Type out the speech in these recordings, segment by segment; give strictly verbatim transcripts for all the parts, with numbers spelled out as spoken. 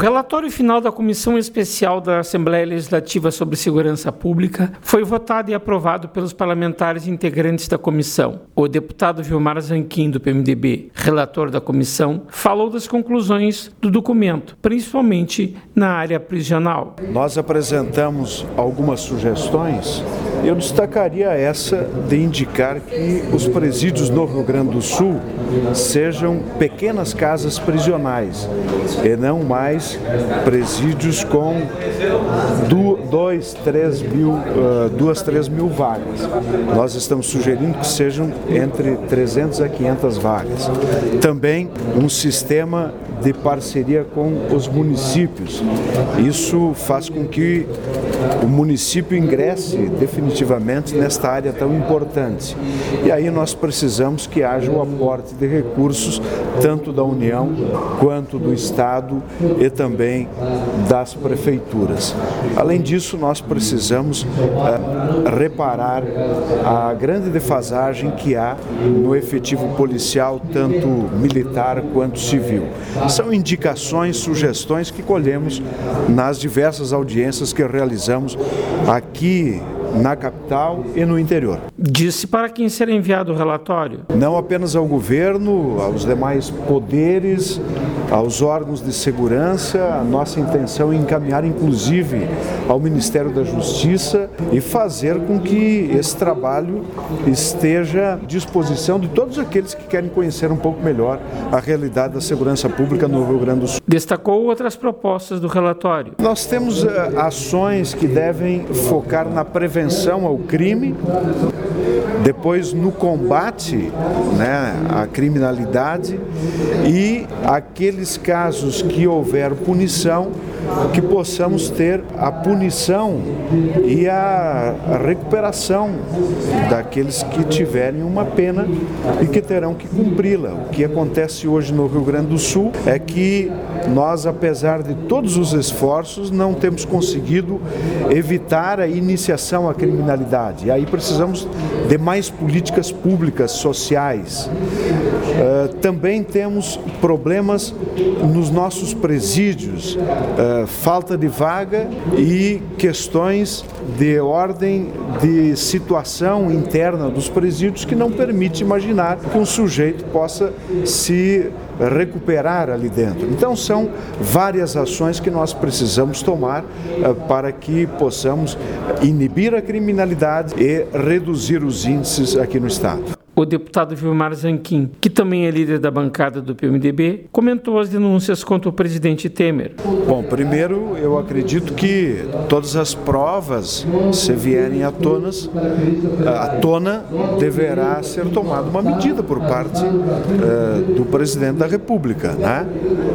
relatório final da Comissão Especial da Assembleia Legislativa sobre Segurança Pública foi votado e aprovado pelos parlamentares integrantes da comissão. O deputado Vilmar Zanquim, do P M D B, relator da comissão, falou das conclusões do documento, principalmente na área prisional. Nós apresentamos algumas sugestões. Eu destacaria essa de indicar que os presídios no Rio Grande do Sul sejam pequenas casas prisionais e não mais presídios com dois, três mil, uh, duas, três mil vagas. Nós estamos sugerindo que sejam entre trezentas a quinhentas vagas. Também um sistema de parceria com os municípios. Isso faz com que o município ingresse definitivamente nesta área tão importante. E aí nós precisamos que haja o aporte de recursos, tanto da União quanto do Estado e também das prefeituras. Além disso, nós precisamos uh, reparar a grande defasagem que há no efetivo policial, tanto militar quanto civil. São indicações, sugestões que colhemos nas diversas audiências que realizamos aqui na capital e no interior. Disse para quem será enviado o relatório? Não apenas ao governo, aos demais poderes, aos órgãos de segurança. A nossa intenção é encaminhar, inclusive, ao Ministério da Justiça e fazer com que esse trabalho esteja à disposição de todos aqueles que querem conhecer um pouco melhor a realidade da segurança pública no Rio Grande do Sul. Destacou outras propostas do relatório. Nós temos uh, ações que devem focar na prevenção ao crime, depois no combate, né, à criminalidade e aqueles casos que houver punição, que possamos ter a punição e a recuperação daqueles que tiverem uma pena e que terão que cumpri-la. O que acontece hoje no Rio Grande do Sul é que nós, apesar de todos os esforços, não temos conseguido evitar a iniciação à criminalidade. E aí precisamos de mais políticas públicas, sociais. Uh, também temos problemas nos nossos presídios, uh, falta de vaga e questões de ordem de situação interna dos presídios que não permite imaginar que um sujeito possa se recuperar ali dentro. Então são várias ações que nós precisamos tomar uh, para que possamos inibir a criminalidade e reduzir os índices aqui no Estado. O deputado Vilmar Zanquim, que também é líder da bancada do P M D B, comentou as denúncias contra o presidente Temer. Bom, primeiro eu acredito que todas as provas, se vierem à tona, à tona deverá ser tomada uma medida por parte uh, do presidente da República, né?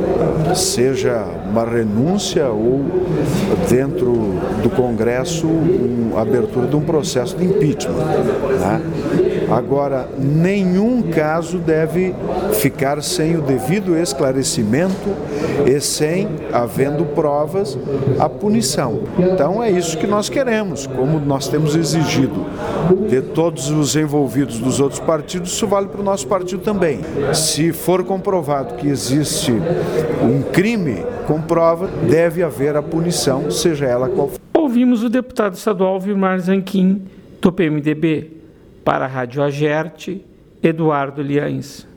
Seja uma renúncia ou dentro do Congresso um, a abertura de um processo de impeachment, né? Agora, nenhum caso deve ficar sem o devido esclarecimento e sem, havendo provas, a punição. Então é isso que nós queremos, como nós temos exigido de todos os envolvidos dos outros partidos, isso vale para o nosso partido também. Se for comprovado que existe um crime com prova, deve haver a punição, seja ela qual for. Ouvimos o deputado estadual Vilmar Zanquim, do P M D B. Para a Rádio Agerte, Eduardo Liães.